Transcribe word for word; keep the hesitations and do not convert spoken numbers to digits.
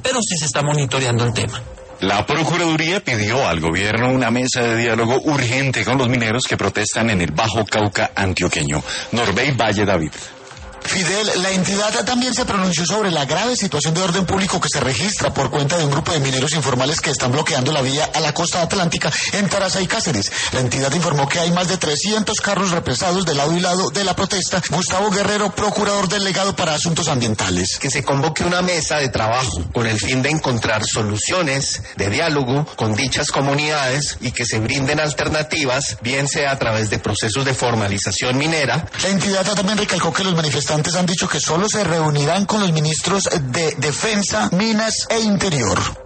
pero sí se está monitoreando el tema. La Procuraduría pidió al gobierno una mesa de diálogo urgente con los mineros que protestan en el Bajo Cauca antioqueño. Norbey Valle David. Fidel, la entidad también se pronunció sobre la grave situación de orden público que se registra por cuenta de un grupo de mineros informales que están bloqueando la vía a la costa atlántica en Taraza y Cáceres. La entidad informó que hay más de trescientos carros represados de lado y lado de la protesta. Gustavo Guerrero, procurador delegado para asuntos ambientales. Que se convoque una mesa de trabajo con el fin de encontrar soluciones de diálogo con dichas comunidades y que se brinden alternativas, bien sea a través de procesos de formalización minera. La entidad también recalcó que los manifestantes han dicho que solo se reunirán con los ministros de Defensa, Minas e Interior.